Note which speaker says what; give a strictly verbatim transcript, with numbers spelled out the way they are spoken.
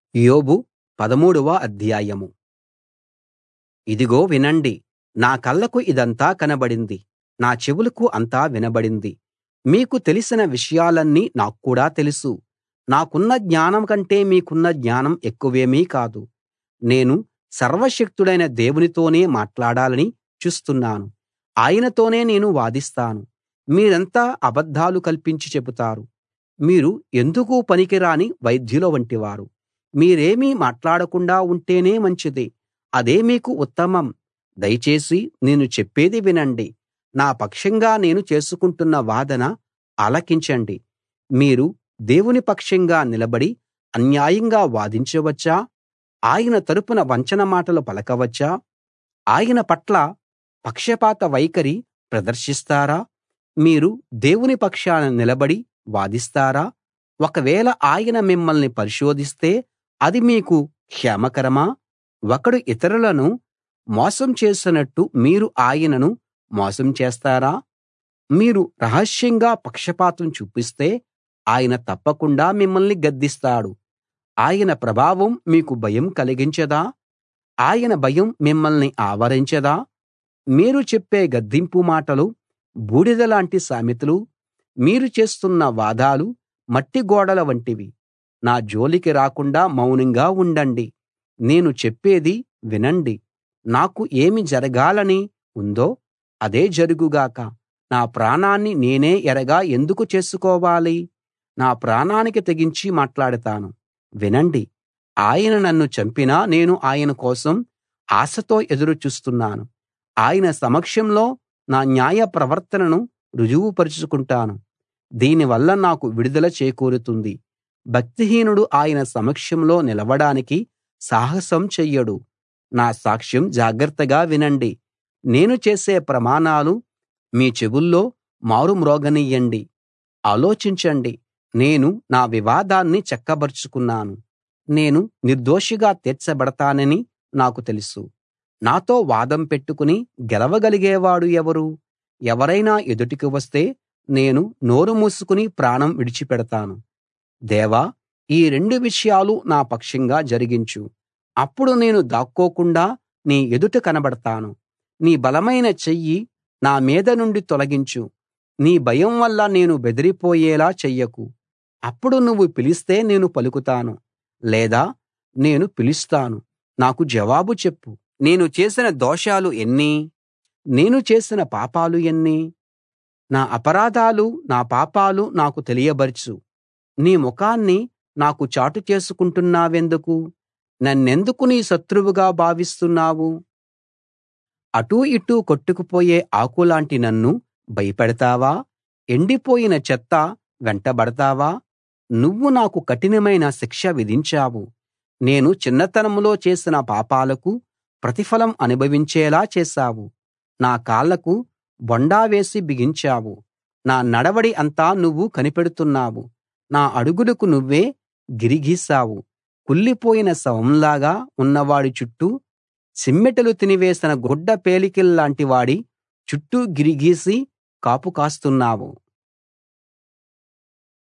Speaker 1: యోబు పదమూడవ అధ్యాయం. ఇదిగో వినండి, నా కళ్ళకు ఇదంతా కనబడింది, నా చెవులకు అంతా వినబడింది. మీకు తెలిసిన విషయాలన్నీ నాక్కూడా తెలుసు. నాకున్న జ్ఞానం కంటే మీకున్న జ్ఞానం ఎక్కువేమీ కాదు. నేను సర్వశక్తుడైన దేవునితోనే మాట్లాడాలని చూస్తున్నాను. ఆయనతోనే నేను వాదిస్తాను. మీరంతా అబద్ధాలు కల్పించి చెబుతారు. మీరు ఎందుకూ పనికిరాని వైద్యుల వంటివారు. మీరేమీ మాట్లాడకుండా ఉంటేనే మంచిది. అదే మీకు ఉత్తమం. దయచేసి నేను చెప్పేది వినండి. నా పక్షంగా నేను చేసుకుంటున్న వాదన ఆలకించండి. మీరు దేవుని పక్షంగా నిలబడి అన్యాయంగా వాదించవచ్చా? ఆయన తరపున వంచన మాటలు పలకవచ్చా? ఆయన పట్ల పక్షపాత వైఖరి ప్రదర్శిస్తారా? మీరు దేవుని పక్షాన నిలబడి వాదిస్తారా? ఒకవేళ ఆయన మిమ్మల్ని పరిశోధిస్తే అది మీకు క్షేమకరమా? ఒకడు ఇతరులను మోసం చేసినట్టు మీరు ఆయనను మోసం చేస్తారా? మీరు రహస్యంగా పక్షపాతం చూపిస్తే ఆయన తప్పకుండా మిమ్మల్ని గద్దిస్తాడు. ఆయన ప్రభావం మీకు భయం కలిగించదా? ఆయన భయం మిమ్మల్ని ఆవరించదా? మీరు చెప్పే గద్దింపు మాటలు బూడిదలాంటి సామెతలు, మీరు చేస్తున్న వాదాలు మట్టి గోడల వంటివి. నా జోలికి రాకుండా మౌనంగా ఉండండి. నేను చెప్పేది వినండి. నాకు ఏమి జరగాలని ఉందో అదే జరుగు గాక. నా ప్రాణాన్ని నేనే ఎరగా ఎందుకు చేసుకోవాలి? నా ప్రాణానికి తెగించి మాట్లాడతాను. వినండి, ఆయన నన్ను చంపినా నేను ఆయన కోసం ఆశతో ఎదురు చూస్తున్నాను. ఆయన సమక్షంలో నా న్యాయ ప్రవర్తనను రుజువు పరుచుకుంటాను. దీనివల్ల నాకు విడుదల చేకూరుతుంది. భక్తిహీనుడు ఆయన సమక్షంలో నిలవడానికి సాహసం చెయ్యడు. నా సాక్ష్యం జాగ్రత్తగా వినండి. నేను చేసే ప్రమాణాలు మీ చెవుల్లో మారుమ్రోగనియ్యండి. ఆలోచించండి. నేను నా వివాదాన్ని చక్కబరచుకున్నాను. నేను నిర్దోషిగా తీర్చబడతానని నాకు తెలుసు. నాతో వాదం పెట్టుకుని గెలవగలిగేవాడు ఎవరు? ఎవరైనా ఎదుటికి వస్తే నేను నోరు మూసుకుని ప్రాణం విడిచిపెడతాను. దేవా, ఈ రెండు విషయాలు నా పక్షంగా జరిగించు. అప్పుడు నేను దాక్కోకుండా నీ ఎదుట కనబడతాను. నీ బలమైన చెయ్యి నా మీద నుండి తొలగించు. నీ భయం వల్ల నేను బెదిరిపోయేలా చెయ్యకు. అప్పుడు నువ్వు పిలిస్తే నేను పలుకుతాను, లేదా నేను పిలుస్తాను. నాకు జవాబు చెప్పు. నేను చేసిన దోషాలు ఎన్ని? నేను చేసిన పాపాలు ఎన్ని? నా అపరాధాలు, నా పాపాలు నాకు తెలియబరచు. నీ ముఖాన్ని నాకు చాటు చేసుకుంటున్నావెందుకు? నన్నెందుకు నీ శత్రువుగా భావిస్తున్నావు? అటూ ఇటూ కొట్టుకుపోయే ఆకులాంటి నన్ను భయపెడతావా? ఎండిపోయిన చెత్త వెంటబడతావా? నువ్వు నాకు కఠినమైన శిక్ష విధించావు. నేను చిన్నతనంలో చేసిన పాపాలకు ప్రతిఫలం అనుభవించేలా చేశావు. నా కాళ్లకు బొండా వేసి బిగించావు. నా నడవడి అంతా నువ్వు కనిపెడుతున్నావు. నా అడుగులకు నువ్వే గిరి గీశావు. కుళ్ళిపోయిన శవంలాగా ఉన్నవాడి చుట్టూ, చిమ్మెటలు తినివేసిన గుడ్డ పేలికల్లాంటి వాడి చుట్టూ గిరి గీసి కాపు కాస్తున్నావు.